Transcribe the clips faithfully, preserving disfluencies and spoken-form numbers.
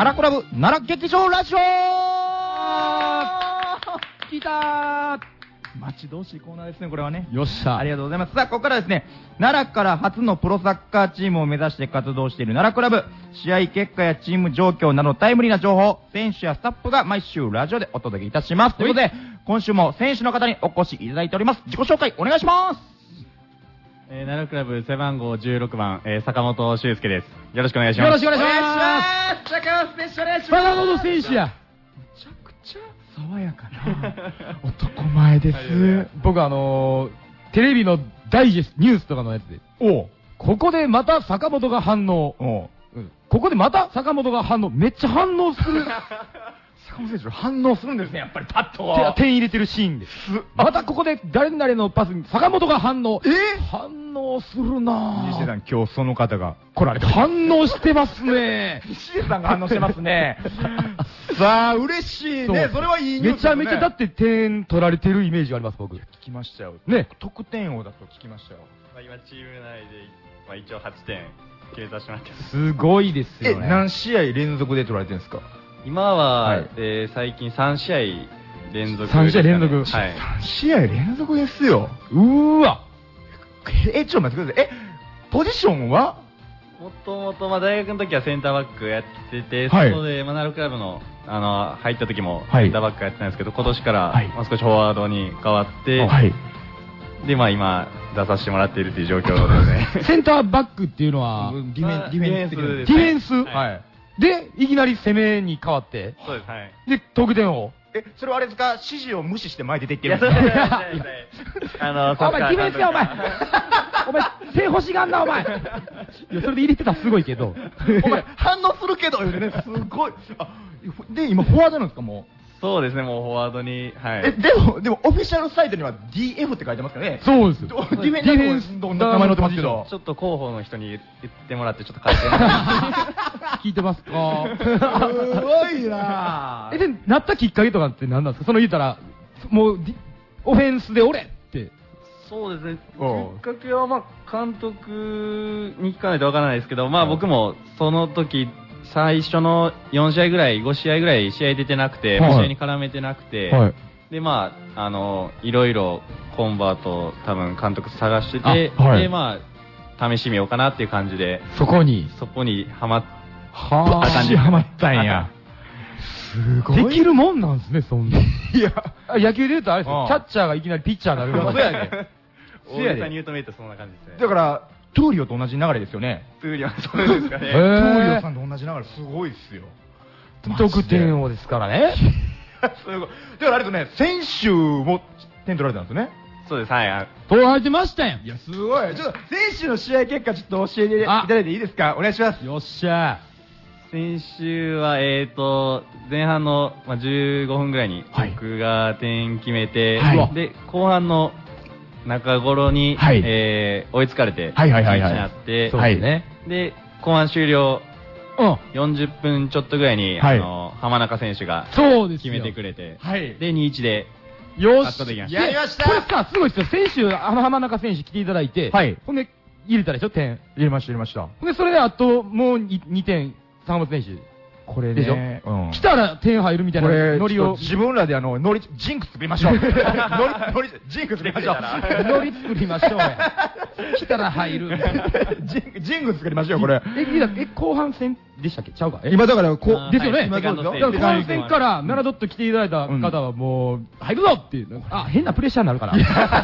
奈良クラブ奈良劇場ラジオ聞いたー。待ち遠しいコーナーですね、これはね。 よっしゃ。 ありがとうございます。さあ、ここからですね、奈良から初のプロサッカーチームを目指して活動している奈良クラブ、試合結果やチーム状況などタイムリーな情報、選手やスタッフが毎週ラジオでお届けいたします。ということで、今週も選手の方にお越しいただいております。自己紹介お願いします。 えー、奈良クラブ背番号じゅうろくばん、えー、坂本修介です。よろしくお願いします。 よろしくお願いします。坂本選手お願いします。 坂本選手や。 めちゃくちゃ爽やかな男前です。 僕あのー、テレビのダイジェストニュースとかのやつで、 おう、 ここでまた坂本が反応、 おう、 うん、ここでまた坂本が反応、めっちゃ反応する坂本選手反応するんですね、やっぱりパッと手点入れてるシーンです。またここで誰々のパスに坂本が反応、 えー、 反応するなぁ。 西出さん、今日その方が来られて反応してますね。 西出さんが反応してますね。さあ、嬉しいね。それはいいニュースですね。 めちゃめちゃだって点取られてるイメージがあります、僕。 聞きましたよ。 ね。 得点王だと聞きましたよ。 まあ、今チーム内で、まあ、一応はちてん計算してもらってます。 すごいですよね。 え、何試合連続で取られてるんですか？ 今は、はい、えー、最近さんしあい連続、ね。さん試合連続。はい。 さん試合連続ですよ。 うーわ。 え、ちょっと待ってください。え、ポジションは？ もともと、まあ、大学の時はセンターバックやってて、 はい、 そこで、まあ、奈良クラブの、あの、入った時もセンターバックやってたんですけど、はい、今年から、 はい、 まあ、少しフォワードに変わって、はい、で、まあ、今、出させてもらっているという状況ですね。 センターバックっていうのは、 ディフェンス、ディフェンス、 ディフェンス、はい。で、いきなり攻めに変わって、 そうです、はい。 で、得点を。 え、それはあれですか、指示を無視して前出ていってるんですか？いや、 あの、 お前、ディフェンスや、お前。お前、手欲しがんな、お前。いや、それで入れてたらすごいけど。 お前、反応するけど、ね、すごい。あ、で、今、フォワードなんですか、もう。 そうですね、もうフォワードに、はい。 え、でも、でも、オフィシャルサイトには ディーエフ って書いてますからね。 そうですよ。 ディフェンスの名前載ってますけど。 ちょっと広報の人に言ってもらって、ちょっと書いて聞いてますか？ すごいなぁ。 え、で、なったきっかけとかって何なんですか？その言うたら、もう、オフェンスで俺って。 そうですね。きっかけは、まあ、監督に聞かないとわからないですけど、まあ僕もその時、最初のよんしあいぐらい、ごしあいぐらい試合出てなくて、はい、試合に絡めてなくて、はい、で、まあ、あの、いろいろコンバートを多分監督探してて、はい、で、まあ、試してみようかなっていう感じで、 そこにそこにはまっはた感じ。 はまったんや。すごい。できるもんなんですね、そんな。いや、野球で言うとあれですよ、キャッチャーがいきなりピッチャーになる。 そうやね。大げさに言うとめるとそんな感じですね。 だから、トゥーリオと同じ流れですよね。 トゥーリオそうですかね。 トゥーリオさんと同じ流れ、すごいっすよ。 得点王ですからね。 すごい。だからあれとね、選手も点取られたんですよね。 そうです、はい。 取られてましたやん。 いや、すごい。ちょっと、選手の試合結果ちょっと教えていただいていいですか？お願いします。 よっしゃ。 先週は、えーと、前半の、まあ、じゅうごふんぐらいに僕が点決めて、はい、で、後半の中頃に、はい、えー、追いつかれて、 はいはいはいはい。 なって、 そうですね。 で、後半終了、うん、よんじゅっぷんちょっとぐらいに、はい、あの、浜中選手が決めてくれて、 はい、 で、にたいいちで、 よし、 やりました。 これさ、すごいですよ。選手、あの浜中選手来ていただいて、はい、ほんで、入れたでしょ、点。 入れました、入れました。 ほんで、それであと、もうにてん、坂本選手。 これでしょ、うん、来たら点入るみたいなノリを自分らであのノリジンク作りましょう。ノリノリジンク作りましょう。 ノリ作りましょうや。来たら入る。 ジンジンク作りましょうこれ。 ええ後半戦でしたっけ？ちゃうか。 今だからこうですよね。 今そうですよ。後半戦から奈良ドット来ていただいた方はもう入るぞっていう。あ、変なプレッシャーになるから。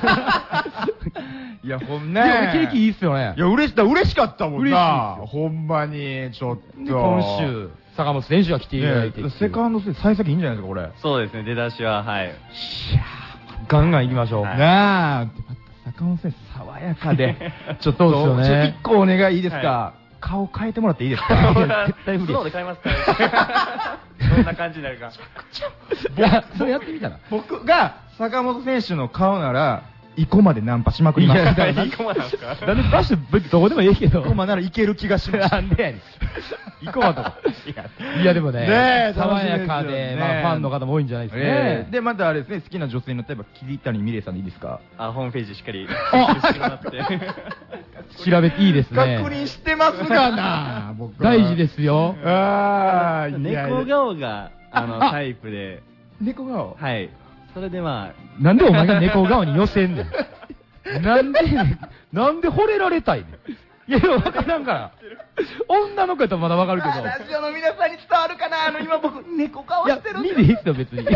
いやほんね。 景気いいっすよね。 いや嬉しか嬉しかったもんな。ほんまにちょっと今週。坂本選手が来ていただいて、 セカンドステージ幸先いいんじゃないですかこれ。 そうですね、出だしははい。いやガンガン行きましょう。 なあ、坂本選手爽やかで、ちょっと一個お願いいいですか。顔変えてもらっていいですか。 絶対無理。そうで変えますか。どんな感じになるか。 いや、それやってみたら。 僕が坂本選手の顔なら。生駒でナンパしまくります。 生駒なんですか？ なんでバッシュ別にどこでもいいけど。 生駒ならいける気がします。 なんでやねん。生駒とか。いやでもね、爽やかで、まあファンの方も多いんじゃないですかね。 で、またあれですね、好きな女性の例えば桐谷美玲さんでいいですか？ あ、ホームページしっかり。あ、 調べていいですね。 確認してますがな、僕は。 大事ですよ。 ああ、 猫顔が、あの、タイプで。 猫顔はい。それでまあ。 なんでお前が猫顔に寄せんねん。なんで、なんで惚れられたいねん。いや、わからんから。女の子やったらまだわかるけど。 ラジオの皆さんに伝わるかな、あの、今僕、猫顔してるんいや、見ていいっすよ、別に。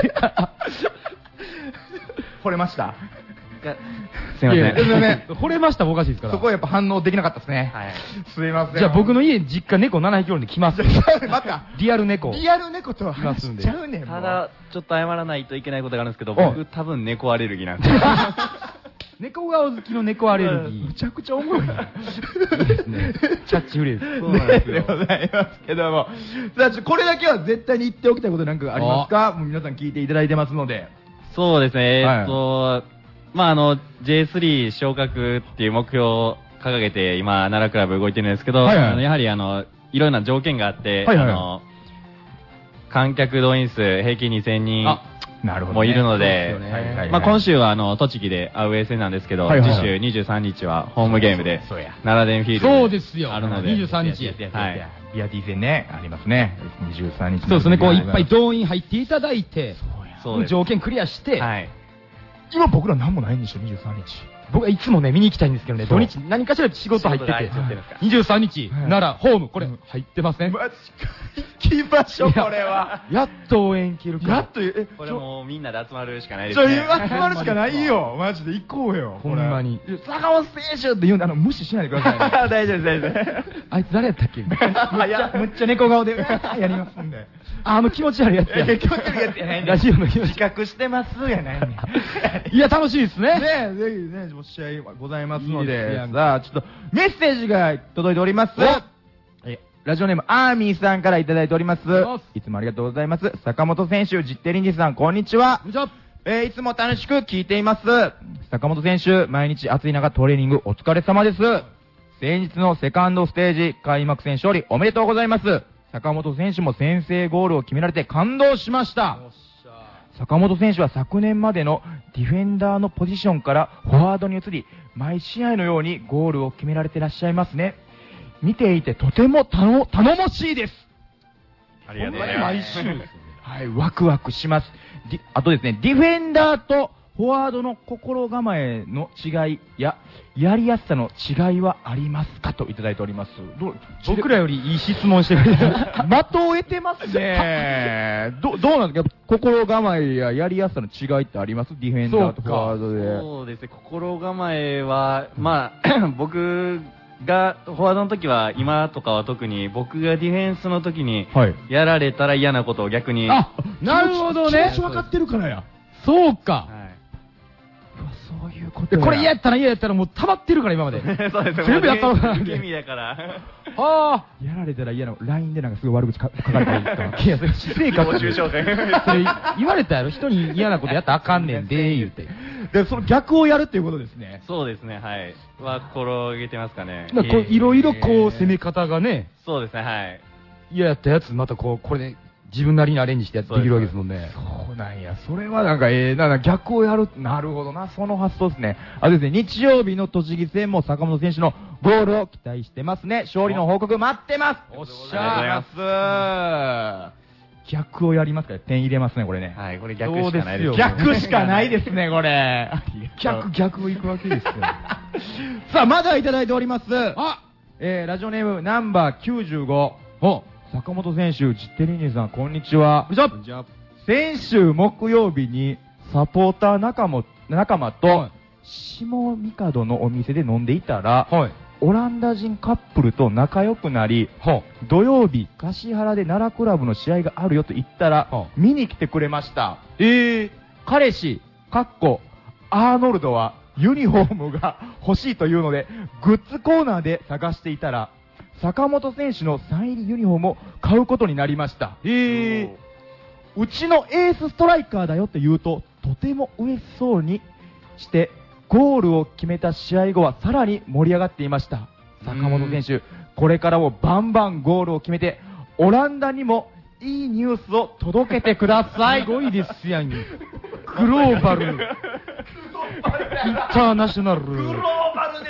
惚れました。 すいません。 いやいやね、惚れましたもおかしいですから。 そこはやっぱ反応できなかったですね。 はい。 すいません。 じゃあ僕の家に実家猫ななひきおるんで来ます。 また。 リアル猫。 リアル猫とは来ますんでちゃうねん。 ただ、ちょっと謝らないといけないことがあるんですけど、 うん僕多分猫アレルギーなんですよ。 猫顔好きの猫アレルギー。 むちゃくちゃおもろいな。 いいですね。キャッチフレーズ。 そうなんですでよ。 ございますけども。さあ、ちょこれだけは絶対に言っておきたいことなんかありますか？もう皆さん聞いていただいてますので。 そうですね、 はいえっと、まあ、あの、ジェイスリー 昇格っていう目標を掲げて、今、奈良クラブ動いてるんですけど、 はいはいあのやはり、あの、いろんな条件があって、 はいはいあの、観客動員数平均にせんにんあ、なるほどね。 もいるので、 そうですよねはいはいはいまあ、今週は、あの、栃木でアウェー戦なんですけど、 はいはいはい次週にじゅうさんにちはホームゲームで、 そうや。 奈良電フィールドそうですよ。 あるので、 にじゅうさんにち。 はいビアティ戦ね、ありますね。にじゅうさんにち。 そうですね、こういっぱい動員入っていただいて、 そうです。 条件クリアして、 はい。 今僕ら何もないんでしょ、にじゅうさんにち。 僕はいつもね、見に行きたいんですけどね、 そう土日何かしら仕事入ってて仕事が入っちゃってるんですか、 にじゅうさんにち、 はい奈良、ホーム、これうん入ってません？ マジか。行きましょう、これは。 やっと応援行けるか。 やっと、え、 これもうみんなで集まるしかないでちょ、 すね。 集まるしかないよ。マジで行こうよ。 ほんまにこれ。坂本選手って言うんで、あの、無視しないでくださいね。大丈夫です、大丈夫です。 あいつ誰やったっけあ、いや、むっちゃ猫顔で、やりますんで。 ああの気持ち悪いやつや。 え気持ち悪いやつやないねんラジオの気持自ち。 覚してますやないねん。 いや、楽しいですね。 ねえ、ぜひね、もう試合ございますのいいですでやん、 さあ、ちょっとメッセージが届いております。えラジオネーム、アーミーさんからいただいておりますりがとうございます。 いつもありがとうございます。坂本選手、ジッテリンジさん、こんにちはこん。にちは。 えーいつも楽しく聞いています。坂本選手、毎日暑い中トレーニングお疲れ様です。先日のセカンドステージ開幕戦勝利おめでとうございます。坂本選手も先制ゴールを決められて感動しました。坂本選手は昨年までのディフェンダーのポジションからフォワードに移り、毎試合のようにゴールを決められてらっしゃいますね。見ていてとても頼頼もしいです。 ありがとうございます。 毎週ですよね。 はい、ワクワクします。ディあとですね、ディフェンダーとフォワードの心構えの違いや、やりやすさの違いはありますかといただいております。どう僕らよりいい質問してくれた。 的を得てますね。ど、どうなんですか、心構えややりやすさの違いってあります？ディフェンダーとフォワードで。 そうですね、心構えは、まあ、僕が、フォワードの時は、今とかは特に、僕がディフェンスの時に、 はい。 やられたら嫌なことを逆に、 あ、なるほどね。 気持ち分かってるからや。 そうか。 はいそういうことや。 でこれ嫌やったら嫌やったらもう溜まってるから今まで。 そうですね、 全部やったのかな受け身だから。 あやられたら嫌な、ライン でなんかすごい悪口か書かれたりとか。 あ。いや、それ私生活誹謗中傷で。 それ言われたやろ、人に嫌なことやったらあかんねんで、言うて。 で、その逆をやるっていうことですね。 そうですね、はい。は、心げてますかね。 まあこういろいろこう攻め方がね、 そうですね、はい。 嫌やったやつまたこう、これで自分なりにアレンジしてやってできるわけですもんね。 そうなんや。それはなんか、ええなんか逆をやる。なるほどな。その発想ですね。あとですね、日曜日の栃木戦も坂本選手のゴールを期待してますね。勝利の報告待ってます。 おっしゃありがとうございます。逆をやりますから、点入れますね、これね。 はい、これ逆しかないですそうですよ逆しかないですね、これ。 逆、逆を行くわけですよ。 さあ、まだいただいております。 あえー、ラジオネームナンバーきゅうじゅうご。 お坂本選手、ジッテリーニさん、こんにちは。 こんにちは。 先週木曜日にサポーター仲間仲間はとい下三門のお店で飲んでいたら、 はい。 オランダ人カップルと仲良くなり、 は土曜日橿原で奈良クラブの試合があるよと言ったら、 はあ見に来てくれました。えー、彼氏かっこアーノルドはユニフォームが欲しいというのでグッズコーナーで探していたら坂本選手のサイン入りユニフォームを買うことになりました。えー、うちのエースストライカーだよって言うととても嬉しそうにしてゴールを決めた試合後はさらに盛り上がっていました。坂本選手、これからもバンバンゴールを決めてオランダにもいいニュースを届けてください。 すごいですやん。グローバル。インターナショナル。 グローバルですね。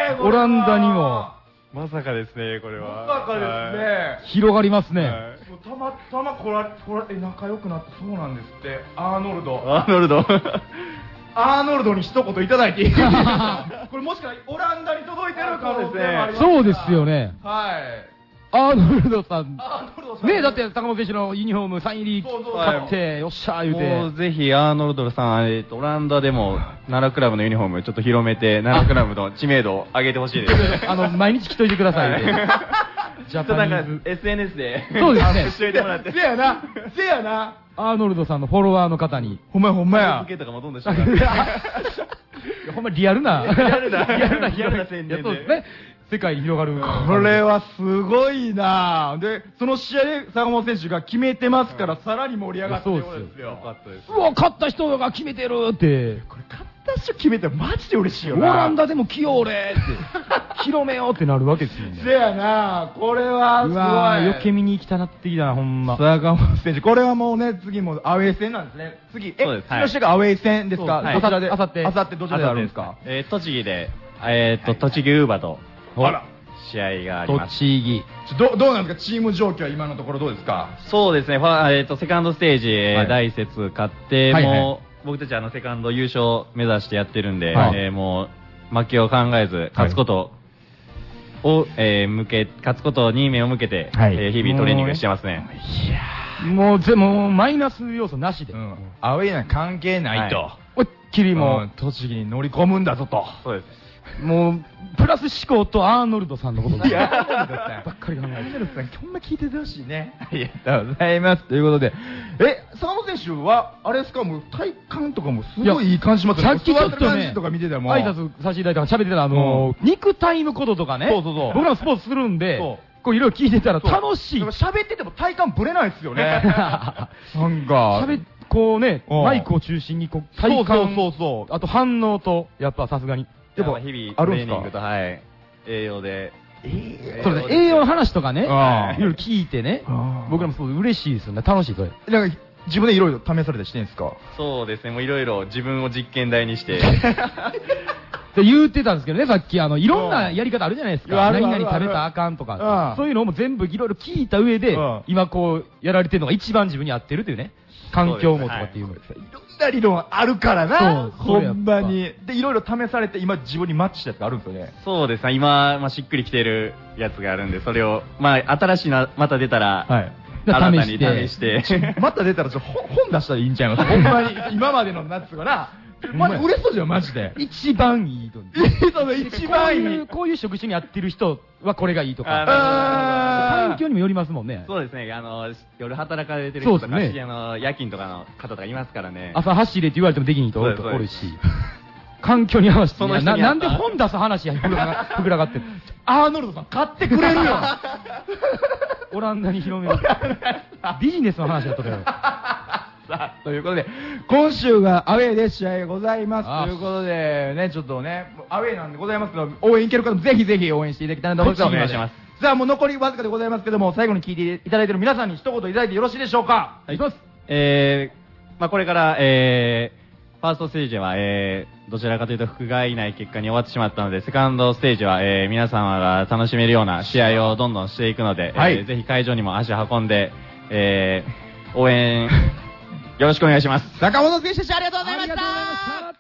ねオランダにもまさかですね、これは。 まさかですね。 広がりますね。 はいもうたまたまこら、こら、え、仲良くなってそうなんですって。アーノルド。 アーノルド。 アーノルドに一言いただいていいですかこれもしかしたらオランダに届いてる可能性もあります。 そうですよね。 はい。 アーノルドさん。 アーノルドさん。 ねえ、だって坂本選手のユニフォームサイン入りそうそう買って、よっしゃー言うて。 もうぜひアーノルドさん、えっと、オランダでも奈良クラブのユニフォームちょっと広めて、奈良クラブの知名度を上げてほしいですね。 あの、毎日着といてくださいって。ジちょャっとなんかパニーズ。 エスエヌエス で。 そうですね教えてもらって。 せやな。せやな。 アーノルドさんのフォロワーの方に。 ほんまやほんまや受。けとかもどんどんしてもらって。 いやほんまリアルな。 リアルなリアルな、 リアルな宣伝でいやそうですね。世界に広がる。 これはすごいなで、その試合で坂本選手が決めてますから、さらに盛り上がってることですよ。 よかったです。 うわ、勝った人が決めてるって。 これ勝った人決めてマジで嬉しいよオな。 ランダでも来よう俺って。広めようってなるわけですよね。 せやなこれはすうごい。 わー、余計見に行きたなってきたな、ほんま。 坂本選手、これはもうね、次もアウェー戦なんですね。次、え、 そうですはい次の試合がアウェー戦ですか、 そうどちらで、 あさってあさってどちらであるんですか。 えー、栃木で、えーっと、栃木ウーバと、 あら、 試合があります。 栃木。 ちょどどうなんですか、チーム状況は今のところどうですか。 そうですね、ファえーっと、セカンドステージ、えーはい第一節勝って、 はいはいもう、僕たちあの、セカンド優勝目指してやってるんで、 はいえーもう、負けを考えず、勝つことを、えー向け、勝つことに目を向けて、 はいえー日々トレーニングしてますね。 もう、ぜもう、マイナス要素なしで。 うん、アウェーなんか関係ないと。 は思いっきりももう、栃木に乗り込むんだぞと。 そうです。 う、もう、プラス思考とアーノルドさんのことだいやばっかり考えてる。 ほんま聞いててほしいね。ありがとうございます。ということで、え、坂本選手は、あれですか、もう体幹とかもすごいいい感じしますよさっきちょっ座てるとね感じとか見てても。 挨拶させていただいたら喋ってたあのー、肉体のこととかね。 そうそうそう僕らもスポーツするんでそ、 こういろいろ聞いてたらそう楽しい。 なんか喋ってても体幹ぶれないですよね。なんか。 喋っこうね、 うんマイクを中心にこう体幹、 そうそうそうそうあと反応と、やっぱさすがに。 やっぱ日々 あるんすかトレーニングと、はい、栄養で、 そうですね、栄養の話とかね、いあーろいろ聞いてねあー、 僕らもすごい嬉しいですよね、楽しい、それ。 なんか自分でいろいろ試されてしてんですか。 そうですね、もういろいろ自分を実験台にして、 で言ってたんですけどね、さっき、あの、いろんなやり方あるじゃないですか。 いやあるある何々食べたらあかんとうかん。 そういうのも全部いろいろ聞いた上でうん、 今こう、やられてるのが一番自分に合ってるというね。環境もとかっていうの。 いろんな理論あるからな。 そうほんまに。で、いろいろ試されて、今自分にマッチしたやつがあるんですよね。 そうですね、今、まあ、しっくりきてるやつがあるんで、それを、まあ、新しいのまた出たら、 はい。 で新た試してに試して、 また出たらちょっと本本出したらいいんちゃいますほんまに。今までのやつがな。まじ嬉しそうじゃん、マジで。 一番いいと。 そう一番いいこういう、こういう職種に合ってる人はこれがいいとあか。 あー環境にもよりますもんね。 そうですね、あの、夜働かれてる人とか、 そうですねあの、夜勤とかの方とかいますからね。 朝走れって言われてもできん人おるそうですおるし。環境に合わせて。 その人なに合ったなんで本出す話や、膨らが膨らがってる。 アーノルドさん買ってくれるよ。 オランダに広める。ビジネスの話だったよ。 さあ、ということで、今週がアウェーで試合がございます。 ああということで、ね、ちょっとね、アウェーなんでございますけど、応援行ける方もぜひぜひ応援していただきたいなと思います。 はいお願いします。 さあ、もう残りわずかでございますけども、最後に聞いていただいている皆さんに一言いただいてよろしいでしょうか。 はい。えー、まあ、これから、えー、ファーストステージは、えー、どちらかというと、覆外ない結果に終わってしまったので、セカンドステージは、えー、皆様が楽しめるような試合をどんどんしていくので、 はいえーぜひ会場にも足を運んで、えー、応援、よろしくお願いします。 坂本選手でした。ありがとうございましありがとうございましたた。